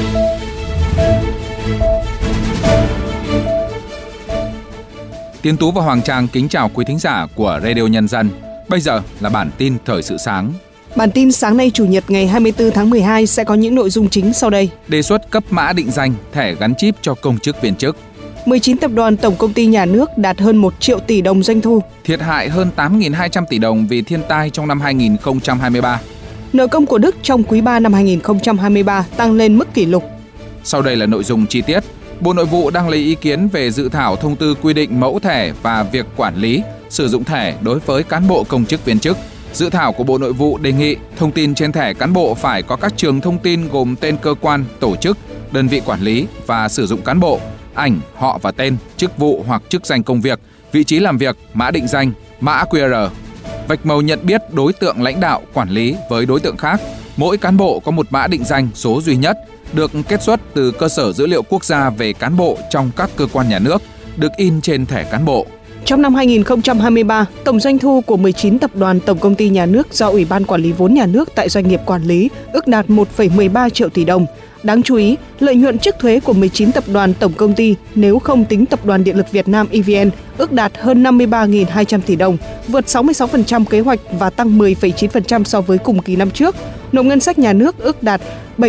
Tiến Tú và Hoàng Trang kính chào quý thính giả của Radio Nhân dân. Bây giờ là bản tin thời sự sáng. Bản tin sáng nay Chủ nhật ngày 24 tháng 12 sẽ có những nội dung chính sau đây. Đề xuất cấp mã định danh, thẻ gắn chip cho công chức viên chức. 19 tập đoàn tổng công ty nhà nước đạt hơn 1 triệu tỷ đồng doanh thu. Thiệt hại hơn 8.200 tỷ đồng vì thiên tai trong năm 2023. Nợ công của Đức trong quý 3 năm 2023 tăng lên mức kỷ lục. Sau đây là nội dung chi tiết. Bộ Nội vụ đang lấy ý kiến về dự thảo thông tư quy định mẫu thẻ và việc quản lý, sử dụng thẻ đối với cán bộ công chức viên chức. Dự thảo của Bộ Nội vụ đề nghị thông tin trên thẻ cán bộ phải có các trường thông tin gồm tên cơ quan, tổ chức, đơn vị quản lý và sử dụng cán bộ, ảnh, họ và tên, chức vụ hoặc chức danh công việc, vị trí làm việc, mã định danh, mã QR. Vạch màu nhận biết đối tượng lãnh đạo, quản lý với đối tượng khác. Mỗi cán bộ có một mã định danh số duy nhất, được kết xuất từ cơ sở dữ liệu quốc gia về cán bộ trong các cơ quan nhà nước, được in trên thẻ cán bộ. Trong năm 2023, tổng doanh thu của 19 tập đoàn tổng công ty nhà nước do Ủy ban Quản lý vốn nhà nước tại doanh nghiệp quản lý ước đạt 1,13 triệu tỷ đồng. Đáng chú ý, lợi nhuận trước thuế của 19 tập đoàn tổng công ty nếu không tính Tập đoàn Điện lực Việt Nam EVN ước đạt hơn 53.200 tỷ đồng, vượt 66% kế hoạch và tăng 10,9% so với cùng kỳ năm trước. Nộp ngân sách nhà nước ước đạt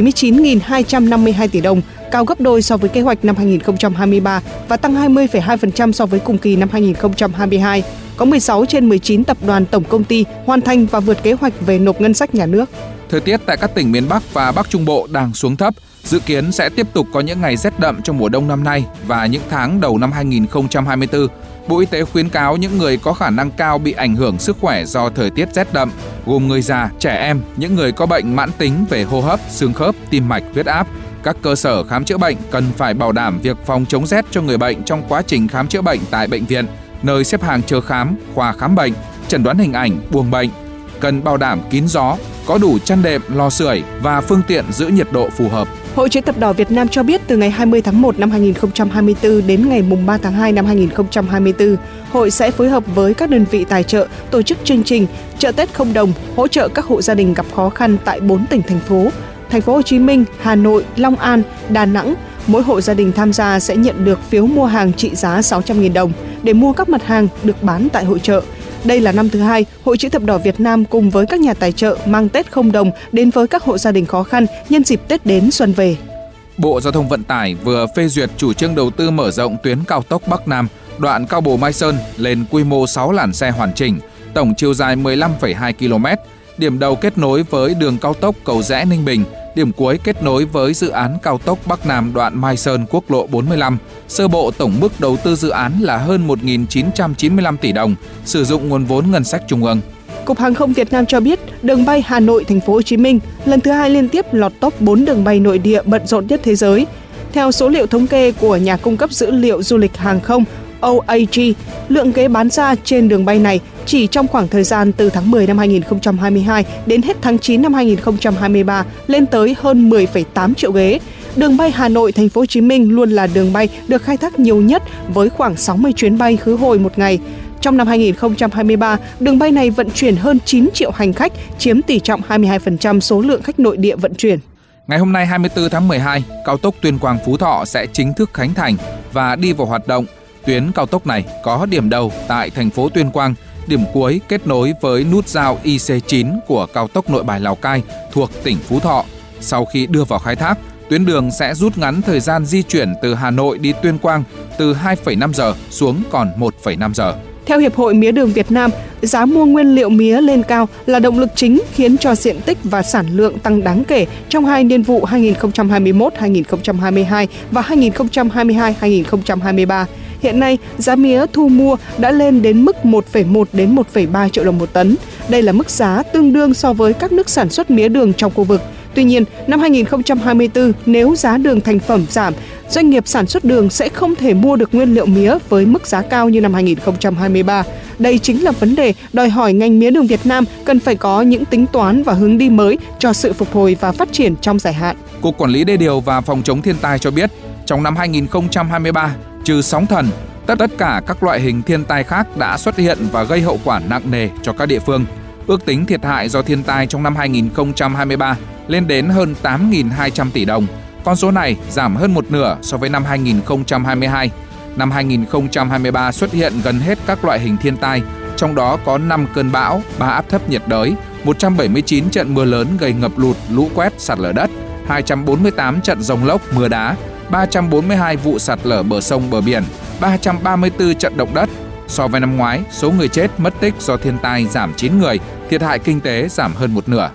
79.252 tỷ đồng, cao gấp đôi so với kế hoạch năm 2023 và tăng 20,2% so với cùng kỳ năm 2022. Có 16 trên 19 tập đoàn tổng công ty hoàn thành và vượt kế hoạch về nộp ngân sách nhà nước. Thời tiết tại các tỉnh miền Bắc và Bắc Trung Bộ đang xuống thấp, dự kiến sẽ tiếp tục có những ngày rét đậm trong mùa đông năm nay và những tháng đầu năm 2024. Bộ Y tế khuyến cáo những người có khả năng cao bị ảnh hưởng sức khỏe do thời tiết rét đậm, gồm người già, trẻ em, những người có bệnh mãn tính về hô hấp, xương khớp, tim mạch, huyết áp. Các cơ sở khám chữa bệnh cần phải bảo đảm việc phòng chống rét cho người bệnh trong quá trình khám chữa bệnh tại bệnh viện, nơi xếp hàng chờ khám, khoa khám bệnh, chẩn đoán hình ảnh, buồng bệnh. Cần bảo đảm kín gió, có đủ chăn đệm, lò sưởi và phương tiện giữ nhiệt độ phù hợp. Hội Chữ thập đỏ Việt Nam cho biết từ ngày 20 tháng 1 năm 2024 đến ngày 3 tháng 2 năm 2024, hội sẽ phối hợp với các đơn vị tài trợ tổ chức chương trình chợ Tết không đồng, hỗ trợ các hộ gia đình gặp khó khăn tại 4 tỉnh thành phố: Thành phố Hồ Chí Minh, Hà Nội, Long An, Đà Nẵng. Mỗi hộ gia đình tham gia sẽ nhận được phiếu mua hàng trị giá 600.000 đồng để mua các mặt hàng được bán tại hội chợ. Đây là năm thứ hai, Hội Chữ thập đỏ Việt Nam cùng với các nhà tài trợ mang Tết không đồng đến với các hộ gia đình khó khăn nhân dịp Tết đến xuân về. Bộ Giao thông Vận tải vừa phê duyệt chủ trương đầu tư mở rộng tuyến cao tốc Bắc Nam, đoạn Cao Bồ - Mai Sơn lên quy mô 6 làn xe hoàn chỉnh, tổng chiều dài 15,2 km, điểm đầu kết nối với đường cao tốc Cầu Giẽ - Ninh Bình, điểm cuối kết nối với dự án cao tốc Bắc Nam đoạn Mai Sơn quốc lộ 45. Sơ bộ tổng mức đầu tư dự án là hơn 1.995 tỷ đồng, sử dụng nguồn vốn ngân sách trung ương. Cục Hàng không Việt Nam cho biết, đường bay Hà Nội - Thành phố Hồ Chí Minh lần thứ 2 liên tiếp lọt top 4 đường bay nội địa bận rộn nhất thế giới. Theo số liệu thống kê của nhà cung cấp dữ liệu du lịch hàng không OAG, lượng ghế bán ra trên đường bay này chỉ trong khoảng thời gian từ tháng 10 năm 2022 đến hết tháng 9 năm 2023 lên tới hơn 10,8 triệu ghế. Đường bay Hà Nội - Thành phố Hồ Chí Minh luôn là đường bay được khai thác nhiều nhất với khoảng 60 chuyến bay khứ hồi một ngày. Trong năm 2023, đường bay này vận chuyển hơn 9 triệu hành khách, chiếm tỷ trọng 22% số lượng khách nội địa vận chuyển. Ngày hôm nay 24 tháng 12, cao tốc Tuyên Quang - Phú Thọ sẽ chính thức khánh thành và đi vào hoạt động. Tuyến cao tốc này có điểm đầu tại thành phố Tuyên Quang, điểm cuối kết nối với nút giao IC9 của cao tốc Nội Bài - Lào Cai thuộc tỉnh Phú Thọ. Sau khi đưa vào khai thác, tuyến đường sẽ rút ngắn thời gian di chuyển từ Hà Nội đi Tuyên Quang từ 2,5 giờ xuống còn 1,5 giờ. Theo Hiệp hội Mía đường Việt Nam, giá mua nguyên liệu mía lên cao là động lực chính khiến cho diện tích và sản lượng tăng đáng kể trong hai niên vụ 2021-2022 và 2022-2023. Hiện nay, giá mía thu mua đã lên đến mức 1,1 đến 1,3 triệu đồng một tấn. Đây là mức giá tương đương so với các nước sản xuất mía đường trong khu vực. Tuy nhiên, năm 2024, nếu giá đường thành phẩm giảm, doanh nghiệp sản xuất đường sẽ không thể mua được nguyên liệu mía với mức giá cao như năm 2023. Đây chính là vấn đề đòi hỏi ngành mía đường Việt Nam cần phải có những tính toán và hướng đi mới cho sự phục hồi và phát triển trong dài hạn. Cục Quản lý Đê điều và Phòng chống thiên tai cho biết, trong năm 2023, trừ sóng thần, tất cả các loại hình thiên tai khác đã xuất hiện và gây hậu quả nặng nề cho các địa phương. Ước tính thiệt hại do thiên tai trong năm 2023 lên đến hơn 8.200 tỷ đồng, Con số này giảm hơn một nửa so với năm 2022. Năm 2023 xuất hiện gần hết các loại hình thiên tai, trong đó có 5 cơn bão, 3 áp thấp nhiệt đới, 179 trận mưa lớn gây ngập lụt, lũ quét, sạt lở đất, 248 trận giông lốc, mưa đá, 342 vụ sạt lở bờ sông bờ biển, 334 trận động đất. So với năm ngoái, số người chết mất tích do thiên tai giảm 9 người, thiệt hại kinh tế giảm hơn một nửa.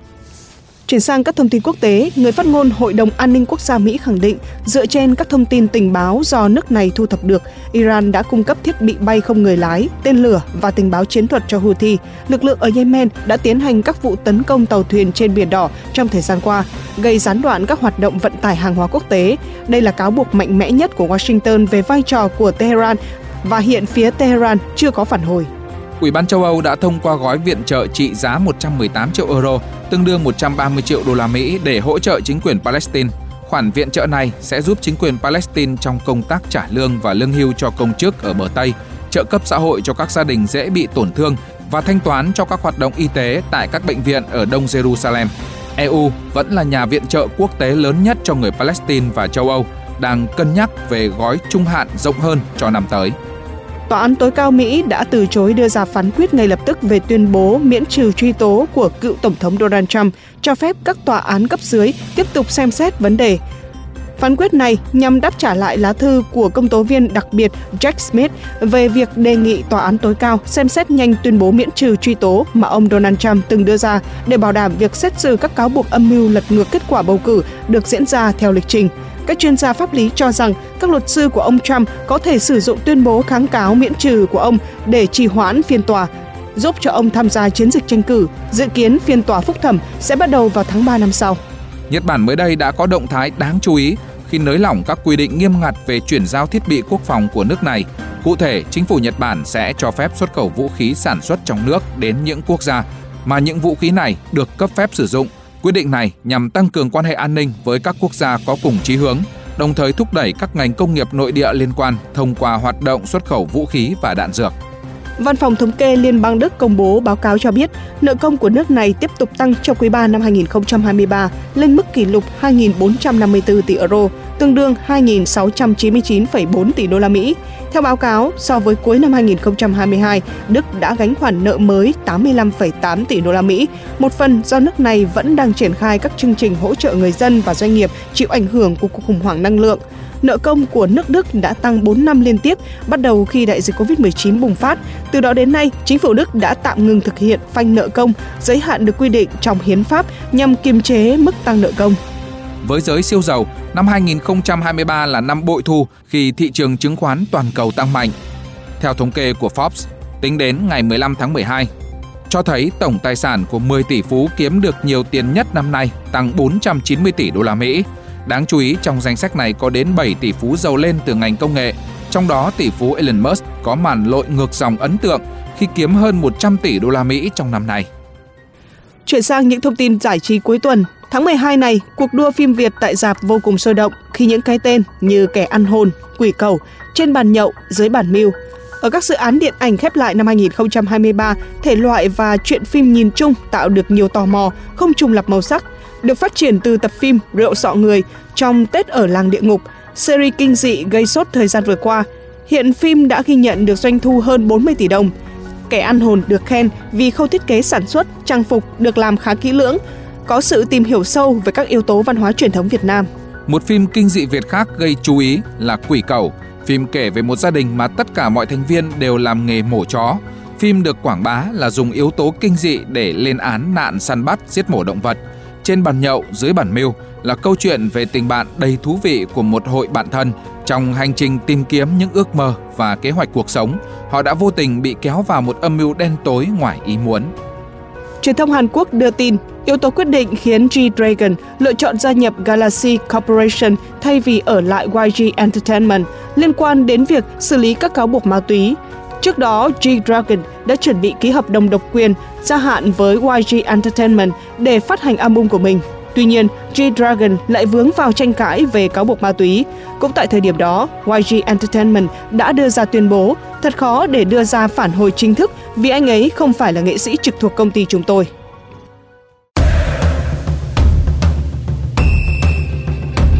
Chuyển sang các thông tin quốc tế, người phát ngôn Hội đồng An ninh Quốc gia Mỹ khẳng định, dựa trên các thông tin tình báo do nước này thu thập được, Iran đã cung cấp thiết bị bay không người lái, tên lửa và tình báo chiến thuật cho Houthi. Lực lượng ở Yemen đã tiến hành các vụ tấn công tàu thuyền trên Biển Đỏ trong thời gian qua, gây gián đoạn các hoạt động vận tải hàng hóa quốc tế. Đây là cáo buộc mạnh mẽ nhất của Washington về vai trò của Tehran và hiện phía Tehran chưa có phản hồi. Ủy ban châu Âu đã thông qua gói viện trợ trị giá 118 triệu euro, tương đương 130 triệu đô la Mỹ để hỗ trợ chính quyền Palestine. Khoản viện trợ này sẽ giúp chính quyền Palestine trong công tác trả lương và lương hưu cho công chức ở bờ Tây, trợ cấp xã hội cho các gia đình dễ bị tổn thương và thanh toán cho các hoạt động y tế tại các bệnh viện ở Đông Jerusalem. EU vẫn là nhà viện trợ quốc tế lớn nhất cho người Palestine và châu Âu, đang cân nhắc về gói trung hạn rộng hơn cho năm tới. Tòa án tối cao Mỹ đã từ chối đưa ra phán quyết ngay lập tức về tuyên bố miễn trừ truy tố của cựu Tổng thống Donald Trump, cho phép các tòa án cấp dưới tiếp tục xem xét vấn đề. Phán quyết này nhằm đáp trả lại lá thư của công tố viên đặc biệt Jack Smith về việc đề nghị tòa án tối cao xem xét nhanh tuyên bố miễn trừ truy tố mà ông Donald Trump từng đưa ra để bảo đảm việc xét xử các cáo buộc âm mưu lật ngược kết quả bầu cử được diễn ra theo lịch trình. Các chuyên gia pháp lý cho rằng các luật sư của ông Trump có thể sử dụng tuyên bố kháng cáo miễn trừ của ông để trì hoãn phiên tòa, giúp cho ông tham gia chiến dịch tranh cử. Dự kiến phiên tòa phúc thẩm sẽ bắt đầu vào tháng 3 năm sau. Nhật Bản mới đây đã có động thái đáng chú ý khi nới lỏng các quy định nghiêm ngặt về chuyển giao thiết bị quốc phòng của nước này. Cụ thể, chính phủ Nhật Bản sẽ cho phép xuất khẩu vũ khí sản xuất trong nước đến những quốc gia mà những vũ khí này được cấp phép sử dụng. Quyết định này nhằm tăng cường quan hệ an ninh với các quốc gia có cùng chí hướng, đồng thời thúc đẩy các ngành công nghiệp nội địa liên quan thông qua hoạt động xuất khẩu vũ khí và đạn dược. Văn phòng Thống kê Liên bang Đức công bố báo cáo cho biết, nợ công của nước này tiếp tục tăng trong quý 3 năm 2023 lên mức kỷ lục 2.454 tỷ euro, tương đương 2.699,4 tỷ đô la Mỹ. Theo báo cáo, so với cuối năm 2022, Đức đã gánh khoản nợ mới 85,8 tỷ đô la Mỹ, một phần do nước này vẫn đang triển khai các chương trình hỗ trợ người dân và doanh nghiệp chịu ảnh hưởng của cuộc khủng hoảng năng lượng. Nợ công của nước Đức đã tăng 4 năm liên tiếp, bắt đầu khi đại dịch Covid-19 bùng phát. Từ đó đến nay, chính phủ Đức đã tạm ngừng thực hiện phanh nợ công, giới hạn được quy định trong hiến pháp nhằm kiềm chế mức tăng nợ công. Với giới siêu giàu, năm 2023 là năm bội thu khi thị trường chứng khoán toàn cầu tăng mạnh. Theo thống kê của Forbes, tính đến ngày 15 tháng 12, cho thấy tổng tài sản của 10 tỷ phú kiếm được nhiều tiền nhất năm nay, tăng 490 tỷ đô la Mỹ. Đáng chú ý, trong danh sách này có đến 7 tỷ phú giàu lên từ ngành công nghệ. Trong đó, tỷ phú Elon Musk có màn lội ngược dòng ấn tượng khi kiếm hơn 100 tỷ đô la Mỹ trong năm nay. Chuyển sang những thông tin giải trí cuối tuần. Tháng 12 này, cuộc đua phim Việt tại rạp vô cùng sôi động khi những cái tên như Kẻ ăn hồn, Quỷ cẩu, Trên bàn nhậu, Dưới bản mưu. Ở các dự án điện ảnh khép lại năm 2023, thể loại và truyện phim nhìn chung tạo được nhiều tò mò, không trùng lặp màu sắc. Được phát triển từ tập phim Rượu Sọ Người trong Tết ở làng địa ngục, series kinh dị gây sốt thời gian vừa qua. Hiện phim đã ghi nhận được doanh thu hơn 40 tỷ đồng. Kẻ ăn hồn được khen vì khâu thiết kế sản xuất, trang phục được làm khá kỹ lưỡng, có sự tìm hiểu sâu về các yếu tố văn hóa truyền thống Việt Nam. Một phim kinh dị Việt khác gây chú ý là Quỷ cẩu. Phim kể về một gia đình mà tất cả mọi thành viên đều làm nghề mổ chó. Phim được quảng bá là dùng yếu tố kinh dị để lên án nạn săn bắt, giết mổ động vật. Trên bàn nhậu, Dưới bản mưu là câu chuyện về tình bạn đầy thú vị của một hội bạn thân. Trong hành trình tìm kiếm những ước mơ và kế hoạch cuộc sống, họ đã vô tình bị kéo vào một âm mưu đen tối ngoài ý muốn. Truyền thông Hàn Quốc đưa tin, yếu tố quyết định khiến G-Dragon lựa chọn gia nhập Galaxy Corporation thay vì ở lại YG Entertainment liên quan đến việc xử lý các cáo buộc ma túy. Trước đó, G-Dragon đã chuẩn bị ký hợp đồng độc quyền gia hạn với YG Entertainment để phát hành album của mình. Tuy nhiên, G-Dragon lại vướng vào tranh cãi về cáo buộc ma túy. Cũng tại thời điểm đó, YG Entertainment đã đưa ra tuyên bố thật khó để đưa ra phản hồi chính thức vì anh ấy không phải là nghệ sĩ trực thuộc công ty chúng tôi.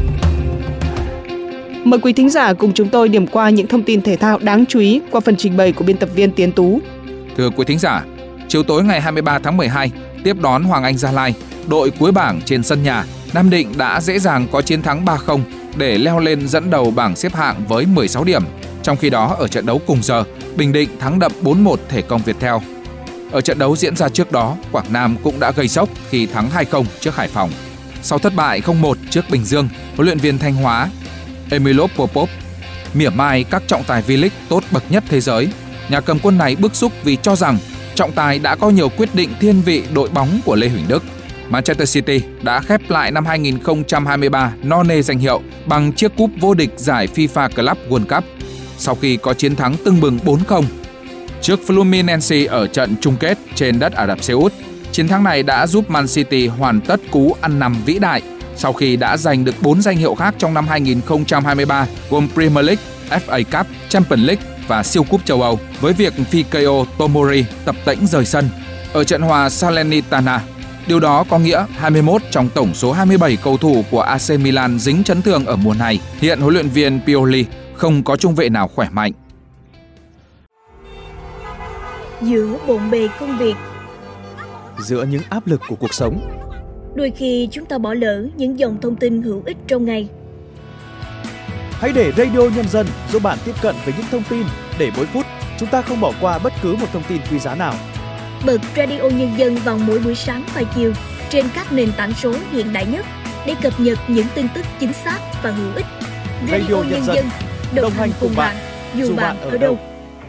Mời quý thính giả cùng chúng tôi điểm qua những thông tin thể thao đáng chú ý qua phần trình bày của biên tập viên Tiến Tú. Thưa quý thính giả, chiều tối ngày 23 tháng 12, tiếp đón Hoàng Anh Gia Lai, đội cuối bảng trên sân nhà, Nam Định đã dễ dàng có chiến thắng 3-0 để leo lên dẫn đầu bảng xếp hạng với 16 điểm. Trong khi đó, ở trận đấu cùng giờ, Bình Định thắng đậm 4-1 Thể Công Viettel. Ở trận đấu diễn ra trước đó, Quảng Nam cũng đã gây sốc khi thắng 2-0 trước Hải Phòng. Sau thất bại 0-1 trước Bình Dương, huấn luyện viên Thanh Hóa Emilio Popov mỉa mai các trọng tài V-League tốt bậc nhất thế giới. Nhà cầm quân này bức xúc vì cho rằng trọng tài đã có nhiều quyết định thiên vị đội bóng của Lê Huỳnh Đức. Manchester City đã khép lại năm 2023 no nê danh hiệu bằng chiếc cúp vô địch giải FIFA Club World Cup sau khi có chiến thắng tưng bừng 4-0 trước Fluminense ở trận chung kết trên đất Ả Rập Xê Út. Chiến thắng này đã giúp Man City hoàn tất cú ăn nằm vĩ đại sau khi đã giành được 4 danh hiệu khác trong năm 2023 gồm Premier League, FA Cup, Champions League và siêu cúp châu Âu với việc Fikayo Tomori tập tễnh rời sân ở trận hòa Salernitana. Điều đó có nghĩa 21 trong tổng số 27 cầu thủ của AC Milan dính chấn thương ở mùa này. Hiện huấn luyện viên Pioli không có trung vệ nào khỏe mạnh. Giữa bộn bề công việc, giữa những áp lực của cuộc sống, đôi khi chúng ta bỏ lỡ những dòng thông tin hữu ích trong ngày. Hãy để Radio Nhân dân giúp bạn tiếp cận với những thông tin để mỗi phút chúng ta không bỏ qua bất cứ một thông tin quý giá nào. Bật Radio Nhân dân vào mỗi buổi sáng và chiều trên các nền tảng số hiện đại nhất để cập nhật những tin tức chính xác và hữu ích. Radio Nhân dân đồng hành cùng bạn dù bạn ở đâu.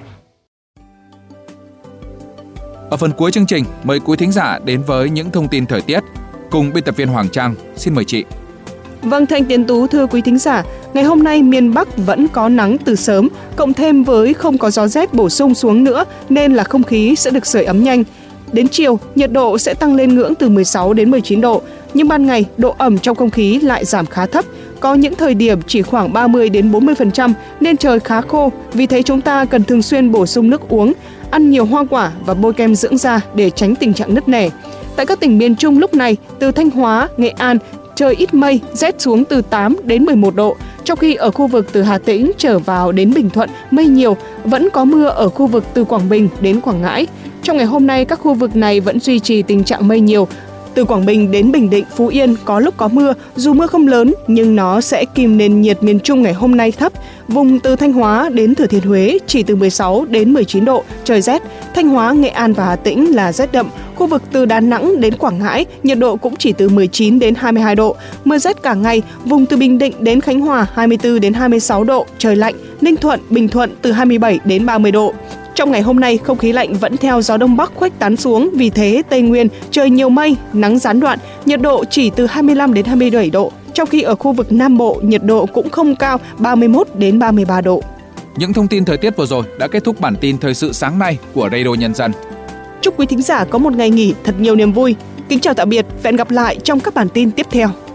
Ở phần cuối chương trình, mời quý thính giả đến với những thông tin thời tiết cùng biên tập viên Hoàng Trang. Xin mời chị. Vâng, Thanh Tiến Tú, thưa quý thính giả, ngày hôm nay miền Bắc vẫn có nắng từ sớm, cộng thêm với không có gió rét bổ sung xuống nữa nên là không khí sẽ được sưởi ấm nhanh. Đến chiều, nhiệt độ sẽ tăng lên ngưỡng từ 16 đến 19 độ, nhưng ban ngày độ ẩm trong không khí lại giảm khá thấp, có những thời điểm chỉ khoảng 30 đến 40% nên trời khá khô, vì thế chúng ta cần thường xuyên bổ sung nước uống, ăn nhiều hoa quả và bôi kem dưỡng da để tránh tình trạng nứt nẻ. Tại các tỉnh miền Trung lúc này, từ Thanh Hóa, Nghệ An, trời ít mây, rét xuống từ 8 đến 11 độ, trong khi ở khu vực từ Hà Tĩnh trở vào đến Bình Thuận mây nhiều, vẫn có mưa ở khu vực từ Quảng Bình đến Quảng Ngãi. Trong ngày hôm nay, các khu vực này vẫn duy trì tình trạng mây nhiều. Từ Quảng Bình đến Bình Định, Phú Yên có lúc có mưa, dù mưa không lớn nhưng nó sẽ kìm nền nhiệt miền Trung ngày hôm nay thấp. Vùng từ Thanh Hóa đến Thừa Thiên Huế chỉ từ 16 đến 19 độ, trời rét. Thanh Hóa, Nghệ An và Hà Tĩnh là rét đậm. Khu vực từ Đà Nẵng đến Quảng Ngãi, nhiệt độ cũng chỉ từ 19 đến 22 độ. Mưa rét cả ngày, vùng từ Bình Định đến Khánh Hòa 24 đến 26 độ, trời lạnh. Ninh Thuận, Bình Thuận từ 27 đến 30 độ. Trong ngày hôm nay, không khí lạnh vẫn theo gió Đông Bắc khuếch tán xuống, vì thế Tây Nguyên trời nhiều mây, nắng gián đoạn, nhiệt độ chỉ từ 25 đến 27 độ. Trong khi ở khu vực Nam Bộ, nhiệt độ cũng không cao, 31 đến 33 độ. Những thông tin thời tiết vừa rồi đã kết thúc bản tin thời sự sáng nay của Radio Nhân dân. Chúc quý thính giả có một ngày nghỉ thật nhiều niềm vui. Kính chào tạm biệt và hẹn gặp lại trong các bản tin tiếp theo.